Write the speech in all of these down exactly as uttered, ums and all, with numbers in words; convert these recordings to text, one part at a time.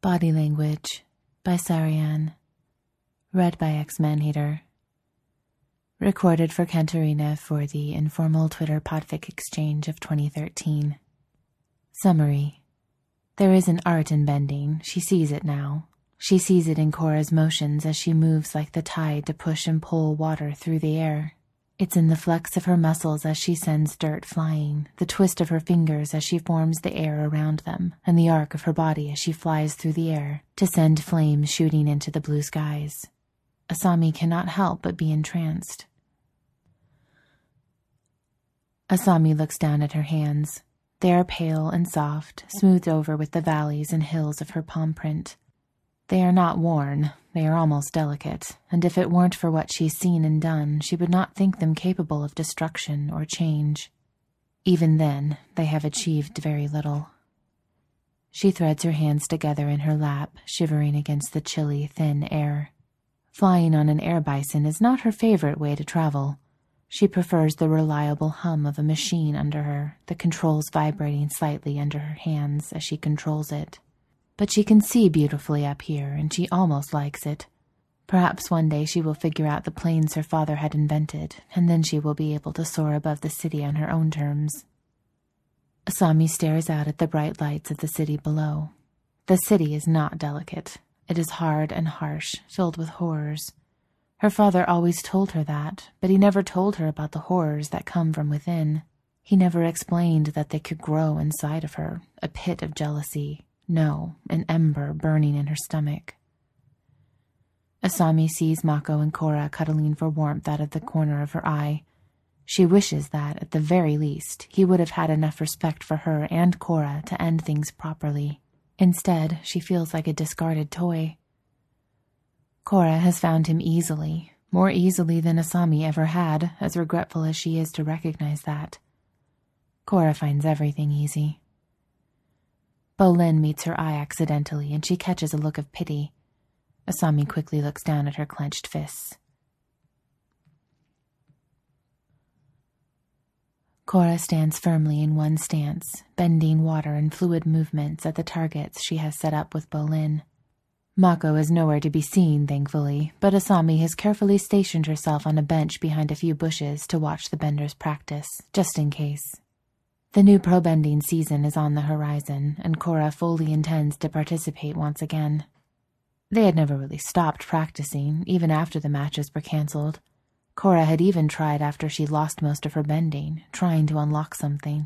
Body Language by Sarian. Read by X-Manhater. Recorded for Cantarina for the informal Twitter podfic exchange of twenty thirteen. Summary. There is an art in bending. She sees it now. She sees it in Cora's motions as she moves like the tide to push and pull water through the air. It's in the flex of her muscles as she sends dirt flying, the twist of her fingers as she forms the air around them, and the arc of her body as she flies through the air to send flames shooting into the blue skies. Asami cannot help but be entranced. Asami looks down at her hands. They are pale and soft, smoothed over with the valleys and hills of her palm print. They are not worn, they are almost delicate, and if it weren't for what she's seen and done, she would not think them capable of destruction or change. Even then, they have achieved very little. She threads her hands together in her lap, shivering against the chilly, thin air. Flying on an air bison is not her favorite way to travel. She prefers the reliable hum of a machine under her, the controls vibrating slightly under her hands as she controls it. But she can see beautifully up here, and she almost likes it. Perhaps one day she will figure out the planes her father had invented, and then she will be able to soar above the city on her own terms. Asami stares out at the bright lights of the city below. The city is not delicate. It is hard and harsh, filled with horrors. Her father always told her that, but he never told her about the horrors that come from within. He never explained that they could grow inside of her, a pit of jealousy. No, an ember burning in her stomach. Asami sees Mako and Cora cuddling for warmth out of the corner of her eye. She wishes that, at the very least, he would have had enough respect for her and Cora to end things properly. Instead, she feels like a discarded toy. Cora has found him easily, more easily than Asami ever had, as regretful as she is to recognize that. Cora finds everything easy. Bolin meets her eye accidentally, and she catches a look of pity. Asami quickly looks down at her clenched fists. Cora stands firmly in one stance, bending water and fluid movements at the targets she has set up with Bolin. Mako is nowhere to be seen, thankfully, but Asami has carefully stationed herself on a bench behind a few bushes to watch the benders practice, just in case. The new pro-bending season is on the horizon, and Cora fully intends to participate once again. They had never really stopped practicing, even after the matches were cancelled. Cora had even tried after she lost most of her bending, trying to unlock something.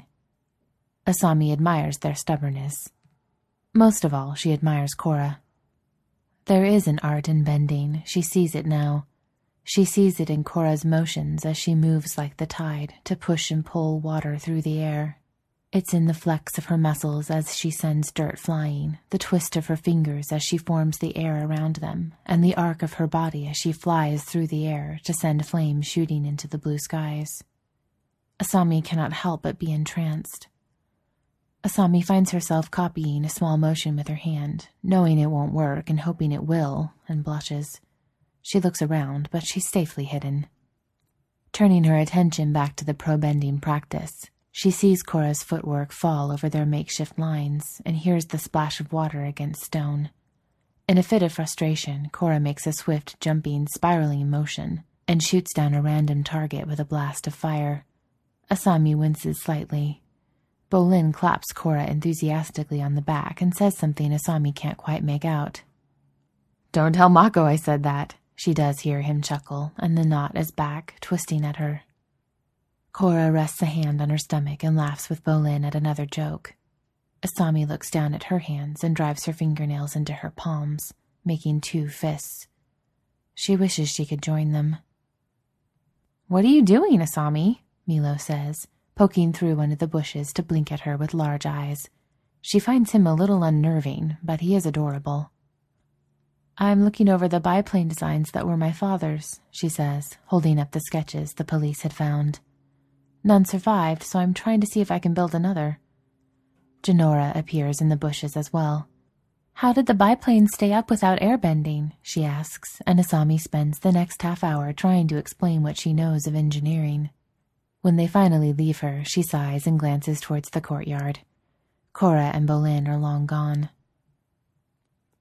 Asami admires their stubbornness. Most of all, she admires Cora. There is an art in bending. She sees it now. She sees it in Cora's motions as she moves like the tide to push and pull water through the air. It's in the flex of her muscles as she sends dirt flying, the twist of her fingers as she forms the air around them, and the arc of her body as she flies through the air to send flames shooting into the blue skies. Asami cannot help but be entranced. Asami finds herself copying a small motion with her hand, knowing it won't work and hoping it will, and blushes. She looks around, but she's safely hidden. Turning her attention back to the pro-bending practice, she sees Cora's footwork fall over their makeshift lines and hears the splash of water against stone. In a fit of frustration, Cora makes a swift, jumping, spiraling motion and shoots down a random target with a blast of fire. Asami winces slightly. Bolin claps Cora enthusiastically on the back and says something Asami can't quite make out. "Don't tell Mako I said that." She does hear him chuckle, and the knot is back, twisting at her. Cora rests a hand on her stomach and laughs with Bolin at another joke. Asami looks down at her hands and drives her fingernails into her palms, making two fists. She wishes she could join them. "What are you doing, Asami?" Milo says, poking through one of the bushes to blink at her with large eyes. She finds him a little unnerving, but he is adorable. "I'm looking over the biplane designs that were my father's," she says, holding up the sketches the police had found. "None survived, so I'm trying to see if I can build another." Janora appears in the bushes as well. "How did the biplane stay up without airbending?" she asks, and Asami spends the next half hour trying to explain what she knows of engineering. When they finally leave her, she sighs and glances towards the courtyard. Cora and Bolin are long gone.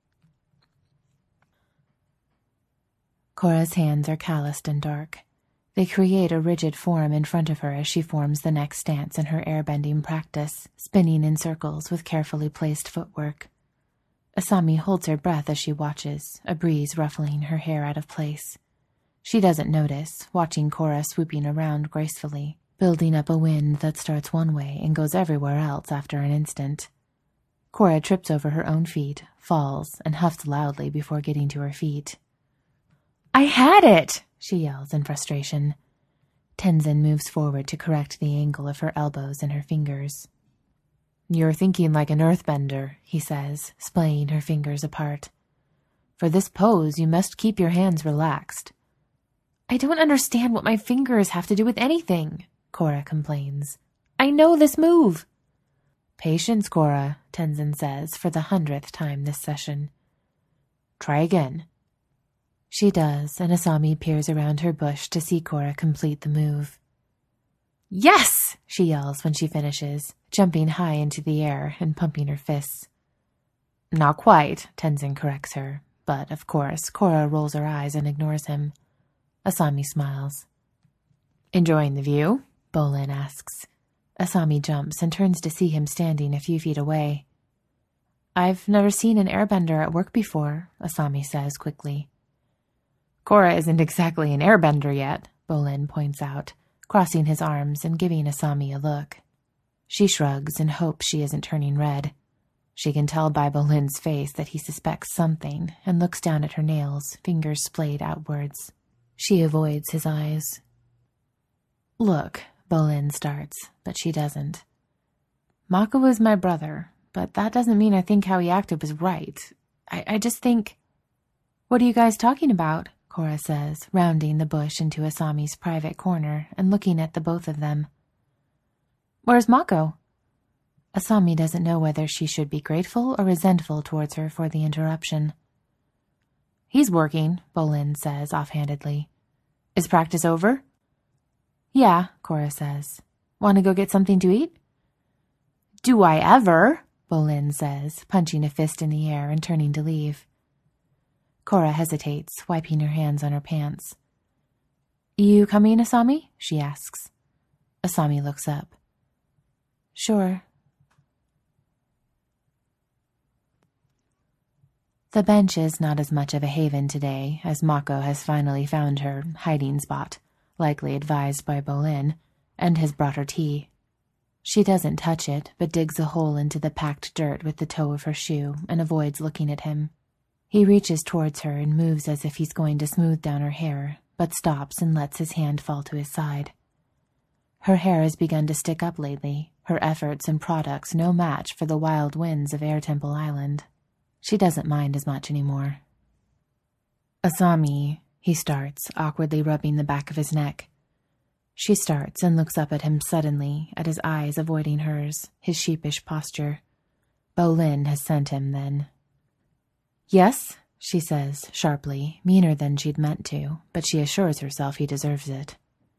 Cora's hands are calloused and dark. They create a rigid form in front of her as she forms the next stance in her airbending practice, spinning in circles with carefully placed footwork. Asami holds her breath as she watches, a breeze ruffling her hair out of place. She doesn't notice, watching Cora swooping around gracefully, building up a wind that starts one way and goes everywhere else after an instant. Cora trips over her own feet, falls, and huffs loudly before getting to her feet. "I had it!" she yells in frustration. Tenzin moves forward to correct the angle of her elbows and her fingers. "You're thinking like an earthbender," he says, splaying her fingers apart. "For this pose, you must keep your hands relaxed." "I don't understand what my fingers have to do with anything," Cora complains. "I know this move." "Patience, Cora," Tenzin says for the hundredth time this session. "Try again." She does, and Asami peers around her bush to see Cora complete the move. "Yes!" she yells when she finishes, jumping high into the air and pumping her fists. "Not quite," Tenzin corrects her, but, of course, Cora rolls her eyes and ignores him. Asami smiles. "Enjoying the view?" Bolin asks. Asami jumps and turns to see him standing a few feet away. "I've never seen an airbender at work before," Asami says quickly. "Cora isn't exactly an airbender yet," Bolin points out, crossing his arms and giving Asami a look. She shrugs and hopes she isn't turning red. She can tell by Bolin's face that he suspects something and looks down at her nails, fingers splayed outwards. She avoids his eyes. "Look," Bolin starts, but she doesn't. "Mako is my brother, but that doesn't mean I think how he acted was right. I, I just think—" "What are you guys talking about?" Cora says, rounding the bush into Asami's private corner and looking at the both of them. "Where's Mako?" Asami doesn't know whether she should be grateful or resentful towards her for the interruption. "He's working," Bolin says offhandedly. "Is practice over?" "Yeah," Cora says. "Want to go get something to eat?" "Do I ever?" Bolin says, punching a fist in the air and turning to leave. Cora hesitates, wiping her hands on her pants. "You coming, Asami?" she asks. Asami looks up. "Sure." The bench is not as much of a haven today, as Mako has finally found her hiding spot, likely advised by Bolin, and has brought her tea. She doesn't touch it, but digs a hole into the packed dirt with the toe of her shoe and avoids looking at him. He reaches towards her and moves as if he's going to smooth down her hair, but stops and lets his hand fall to his side. Her hair has begun to stick up lately, her efforts and products no match for the wild winds of Air Temple Island. She doesn't mind as much anymore. "Asami," he starts, awkwardly rubbing the back of his neck. She starts and looks up at him suddenly, at his eyes avoiding hers, his sheepish posture. Bolin has sent him, then. "Yes," she says, sharply, meaner than she'd meant to, but she assures herself he deserves it.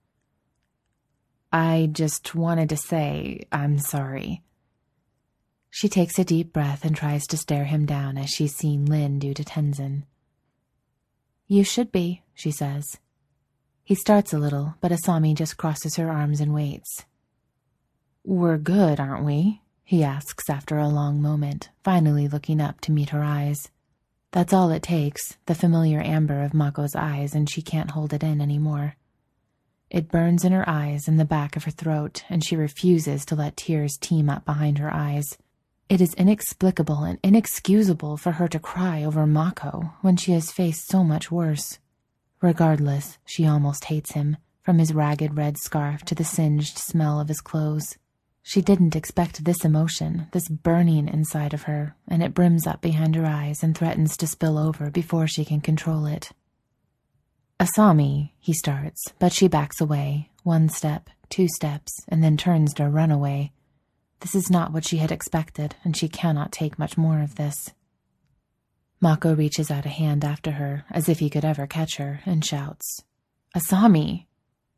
"I just wanted to say I'm sorry." She takes a deep breath and tries to stare him down as she's seen Lin do to Tenzin. "You should be," she says. He starts a little, but Asami just crosses her arms and waits. "We're good, aren't we?" he asks after a long moment, finally looking up to meet her eyes. That's all it takes, the familiar amber of Mako's eyes, and she can't hold it in anymore. It burns in her eyes and the back of her throat, and she refuses to let tears teem up behind her eyes. It is inexplicable and inexcusable for her to cry over Mako when she has faced so much worse. Regardless, she almost hates him, from his ragged red scarf to the singed smell of his clothes. She didn't expect this emotion, this burning inside of her, and it brims up behind her eyes and threatens to spill over before she can control it. "Asami," he starts, but she backs away, one step, two steps, and then turns to run away. This is not what she had expected, and she cannot take much more of this. Mako reaches out a hand after her, as if he could ever catch her, and shouts, "Asami!"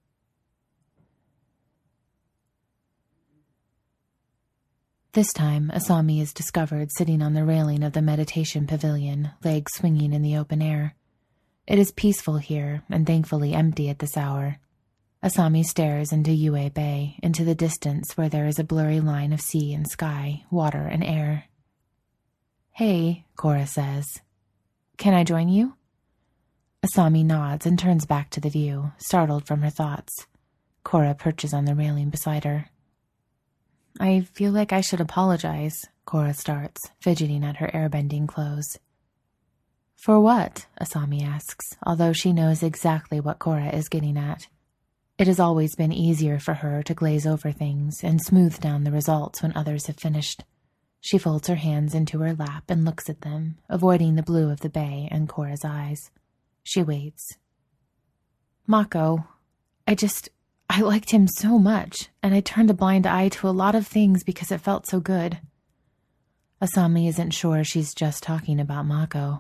This time, Asami is discovered sitting on the railing of the meditation pavilion, legs swinging in the open air. It is peaceful here and thankfully empty at this hour. Asami stares into Yue Bay, into the distance where there is a blurry line of sea and sky, water and air. Hey, Cora says. Can I join you? Asami nods and turns back to the view, startled from her thoughts. Cora perches on the railing beside her. I feel like I should apologize, Cora starts, fidgeting at her airbending clothes. For what? Asami asks, although she knows exactly what Cora is getting at. It has always been easier for her to glaze over things and smooth down the results when others have finished. She folds her hands into her lap and looks at them, avoiding the blue of the bay and Cora's eyes. She waits. Mako, I just, I liked him so much, and I turned a blind eye to a lot of things because it felt so good. Asami isn't sure she's just talking about Mako.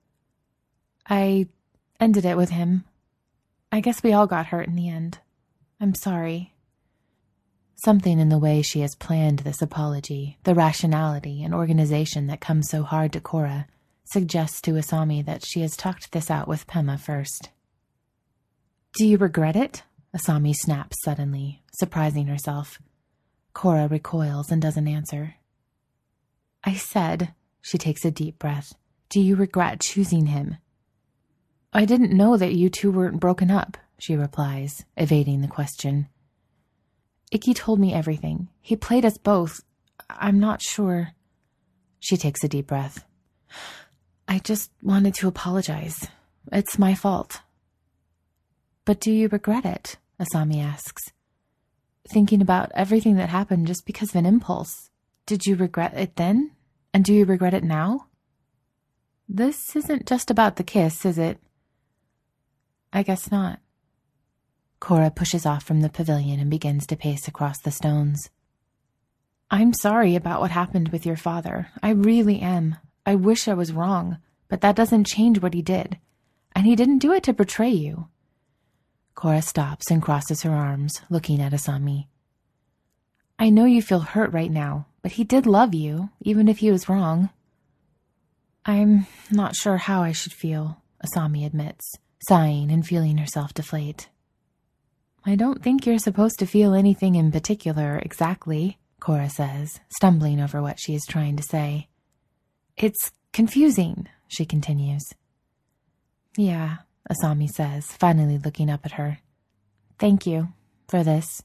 I ended it with him. I guess we all got hurt in the end. I'm sorry. Something in the way she has planned this apology, the rationality and organization that comes so hard to Cora, suggests to Asami that she has talked this out with Pema first. Do you regret it? Asami snaps suddenly, surprising herself. Cora recoils and doesn't answer. I said, she takes a deep breath, do you regret choosing him? I didn't know that you two weren't broken up, she replies, evading the question. Ikki told me everything. He played us both. I'm not sure. She takes a deep breath. I just wanted to apologize. It's my fault. But do you regret it? Asami asks. Thinking about everything that happened just because of an impulse. Did you regret it then? And do you regret it now? This isn't just about the kiss, is it? I guess not. Cora pushes off from the pavilion and begins to pace across the stones. I'm sorry about what happened with your father. I really am. I wish I was wrong, but that doesn't change what he did. And he didn't do it to betray you. Cora stops and crosses her arms, looking at Asami. I know you feel hurt right now, but he did love you, even if he was wrong. I'm not sure how I should feel, Asami admits, sighing and feeling herself deflate. I don't think you're supposed to feel anything in particular, exactly, Cora says, stumbling over what she is trying to say. It's confusing, she continues. Yeah, Asami says, finally looking up at her. Thank you for this.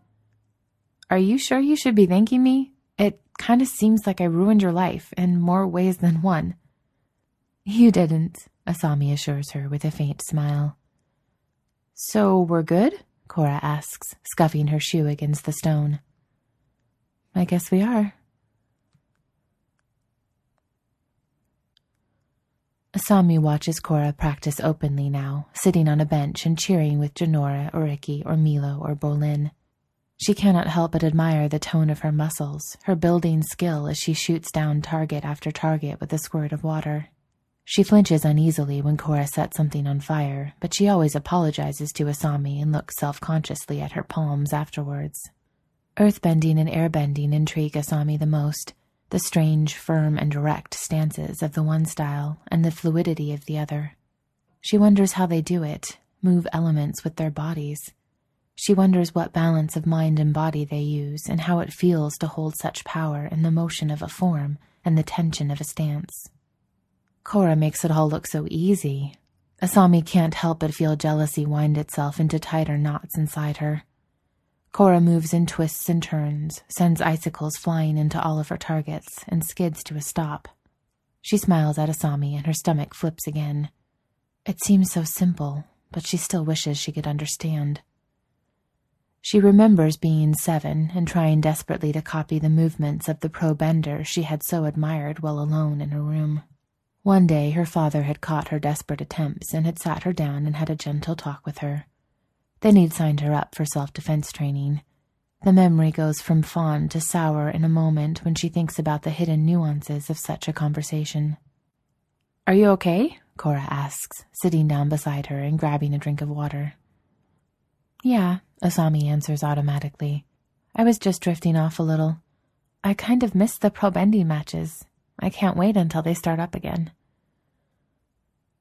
Are you sure you should be thanking me? It kind of seems like I ruined your life in more ways than one. You didn't, Asami assures her with a faint smile. So we're good? Cora asks, scuffing her shoe against the stone. I guess we are. Asami watches Cora practice openly now, sitting on a bench and cheering with Jinora or Ikki or Milo or Bolin. She cannot help but admire the tone of her muscles, her building skill as she shoots down target after target with a squirt of water. She flinches uneasily when Cora sets something on fire, but she always apologizes to Asami and looks self-consciously at her palms afterwards. Earthbending and airbending intrigue Asami the most, the strange, firm, and direct stances of the one style and the fluidity of the other. She wonders how they do it, move elements with their bodies. She wonders what balance of mind and body they use and how it feels to hold such power in the motion of a form and the tension of a stance. Cora makes it all look so easy. Asami can't help but feel jealousy wind itself into tighter knots inside her. Cora moves in twists and turns, sends icicles flying into all of her targets, and skids to a stop. She smiles at Asami and her stomach flips again. It seems so simple, but she still wishes she could understand. She remembers being seven and trying desperately to copy the movements of the pro bender she had so admired while alone in her room. One day her father had caught her desperate attempts and had sat her down and had a gentle talk with her. Then he'd signed her up for self-defense training. The memory goes from fond to sour in a moment when she thinks about the hidden nuances of such a conversation. Are you okay? Cora asks, sitting down beside her and grabbing a drink of water. Yeah, Asami answers automatically. I was just drifting off a little. I kind of missed the pro bending matches. I can't wait until they start up again.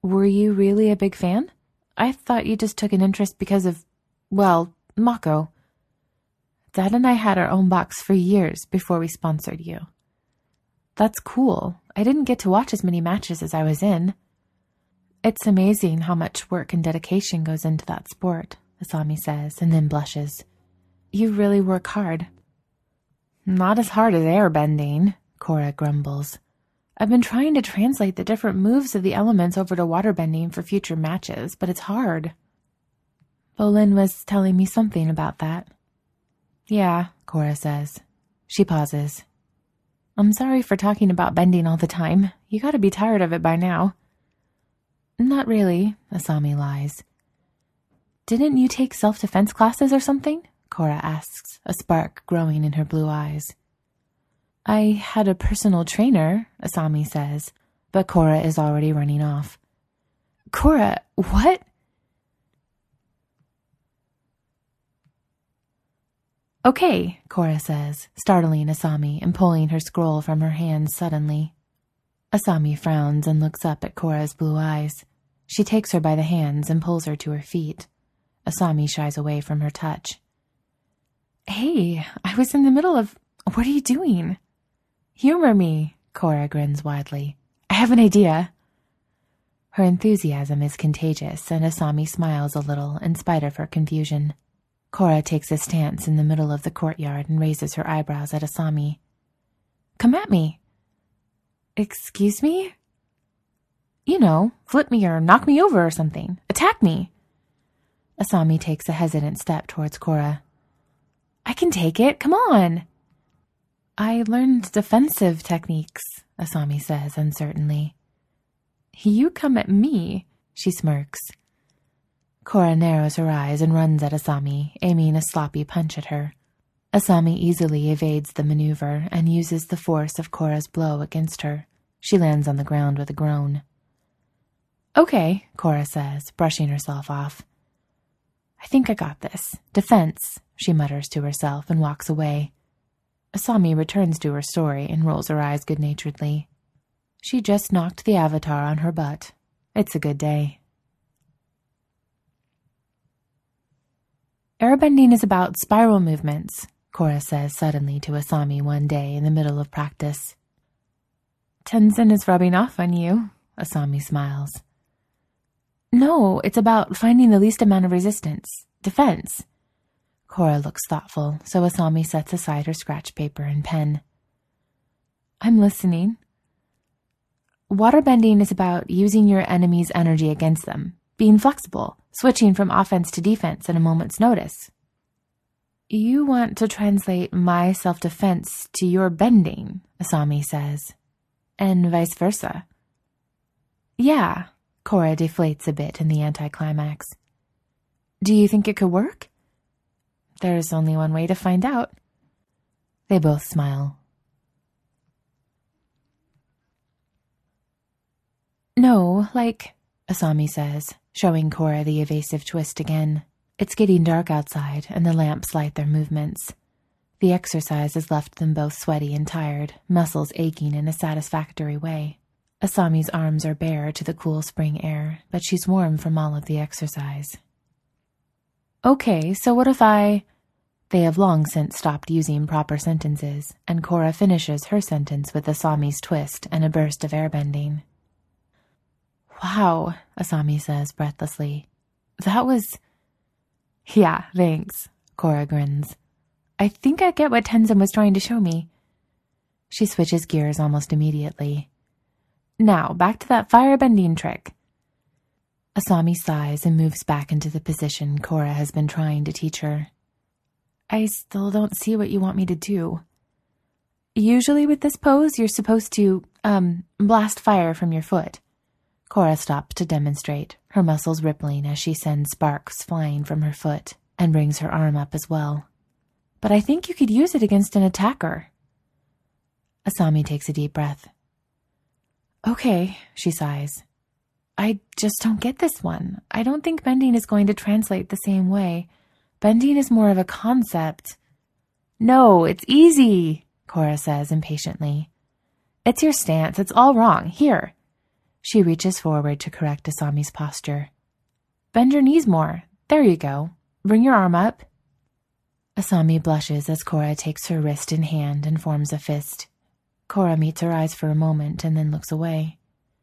Were you really a big fan? I thought you just took an interest because of, well, Mako. Dad and I had our own box for years before we sponsored you. That's cool. I didn't get to watch as many matches as I was in. It's amazing how much work and dedication goes into that sport, Asami says, and then blushes. You really work hard. Not as hard as airbending, Korra grumbles. I've been trying to translate the different moves of the elements over to waterbending for future matches, but it's hard. Bolin was telling me something about that. Yeah, Korra says. She pauses. I'm sorry for talking about bending all the time. You gotta be tired of it by now. Not really, Asami lies. Didn't you take self-defense classes or something? Korra asks, a spark growing in her blue eyes. I had a personal trainer, Asami says, but Korra is already running off. Korra, what? Okay, Korra says, startling Asami and pulling her scroll from her hands suddenly. Asami frowns and looks up at Korra's blue eyes. She takes her by the hands and pulls her to her feet. Asami shies away from her touch. Hey, I was in the middle of... What are you doing? Humor me, Korra grins widely. I have an idea. Her enthusiasm is contagious, and Asami smiles a little in spite of her confusion. Korra takes a stance in the middle of the courtyard and raises her eyebrows at Asami. Come at me. Excuse me? You know, flip me or knock me over or something. Attack me. Asami takes a hesitant step towards Korra. I can take it. Come on. I learned defensive techniques, Asami says uncertainly. You come at me, she smirks. Korra narrows her eyes and runs at Asami, aiming a sloppy punch at her. Asami easily evades the maneuver and uses the force of Korra's blow against her. She lands on the ground with a groan. Okay, Korra says, brushing herself off. I think I got this. Defense, she mutters to herself and walks away. Asami returns to her story and rolls her eyes good-naturedly. She just knocked the avatar on her butt. It's a good day. Airbending is about spiral movements, Korra says suddenly to Asami one day in the middle of practice. Tenzin is rubbing off on you, Asami smiles. No, it's about finding the least amount of resistance. Defense. Korra looks thoughtful, so Asami sets aside her scratch paper and pen. I'm listening. Waterbending is about using your enemy's energy against them, being flexible, switching from offense to defense at a moment's notice. You want to translate my self-defense to your bending, Asami says, and vice versa. Yeah, Korra deflates a bit in the anticlimax. Do you think it could work? There's only one way to find out. They both smile. No, like, Asami says, showing Korra the evasive twist again. It's getting dark outside, and the lamps light their movements. The exercise has left them both sweaty and tired, muscles aching in a satisfactory way. Asami's arms are bare to the cool spring air, but she's warm from all of the exercise. Okay, so what if I... They have long since stopped using proper sentences, and Korra finishes her sentence with Asami's twist and a burst of airbending. Wow, Asami says breathlessly. That was... Yeah, thanks, Korra grins. I think I get what Tenzin was trying to show me. She switches gears almost immediately. Now, back to that firebending trick. Asami sighs and moves back into the position Korra has been trying to teach her. I still don't see what you want me to do. Usually with this pose, you're supposed to, um, blast fire from your foot. Korra stops to demonstrate, her muscles rippling as she sends sparks flying from her foot and brings her arm up as well. But I think you could use it against an attacker. Asami takes a deep breath. Okay, she sighs. I just don't get this one. I don't think bending is going to translate the same way. Bending is more of a concept. No, it's easy, Korra says impatiently. It's your stance. It's all wrong. Here. She reaches forward to correct Asami's posture. Bend your knees more. There you go. Bring your arm up. Asami blushes as Cora takes her wrist in hand and forms a fist. Cora meets her eyes for a moment and then looks away.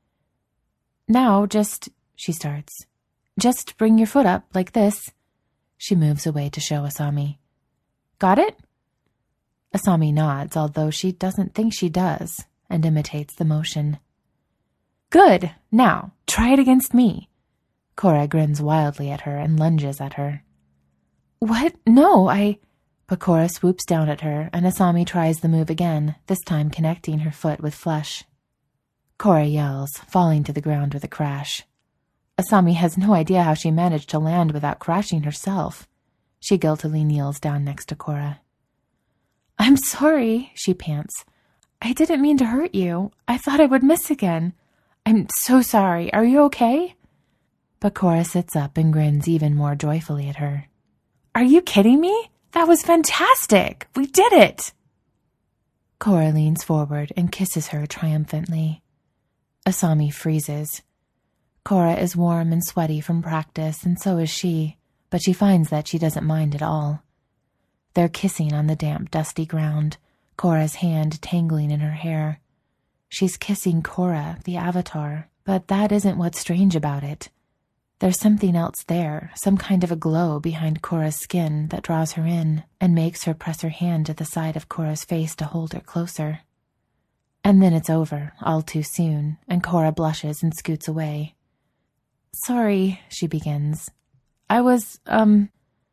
Now, just, she starts. Just bring your foot up, like this. She moves away to show Asami. Got it? Asami nods, although she doesn't think she does, and imitates the motion. Good! Now, try it against me. Cora grins wildly at her and lunges at her. What? No, I... But Cora swoops down at her, and Asami tries the move again, this time connecting her foot with flesh. Cora yells, falling to the ground with a crash. Asami has no idea how she managed to land without crashing herself. She guiltily kneels down next to Cora. I'm sorry, she pants. I didn't mean to hurt you. I thought I would miss again. I'm so sorry. Are you okay? But Cora sits up and grins even more joyfully at her. Are you kidding me? That was fantastic! We did it! Cora leans forward and kisses her triumphantly. Asami freezes. Cora is warm and sweaty from practice, and so is she, but she finds that she doesn't mind at all. They're kissing on the damp, dusty ground, Cora's hand tangling in her hair. She's kissing Cora, the Avatar, but that isn't what's strange about it. There's something else there, some kind of a glow behind Cora's skin that draws her in and makes her press her hand to the side of Cora's face to hold her closer. And then it's over, all too soon, and Cora blushes and scoots away. Sorry, she begins. I was, um...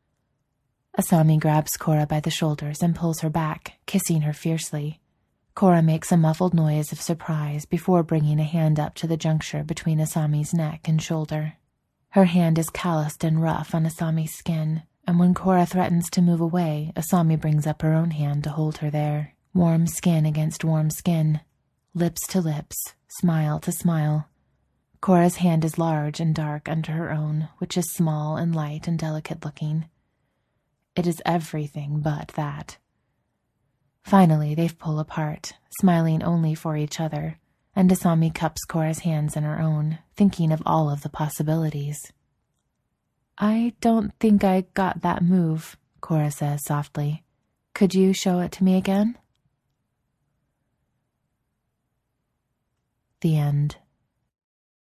Asami grabs Cora by the shoulders and pulls her back, kissing her fiercely. Cora makes a muffled noise of surprise before bringing a hand up to the juncture between Asami's neck and shoulder. Her hand is calloused and rough on Asami's skin, and when Cora threatens to move away, Asami brings up her own hand to hold her there. Warm skin against warm skin. Lips to lips, smile to smile. Cora's hand is large and dark under her own, which is small and light and delicate-looking. It is everything but that. Finally, they pull apart, smiling only for each other, and Asami cups Cora's hands in her own, thinking of all of the possibilities. I don't think I got that move, Cora says softly. Could you show it to me again? The end.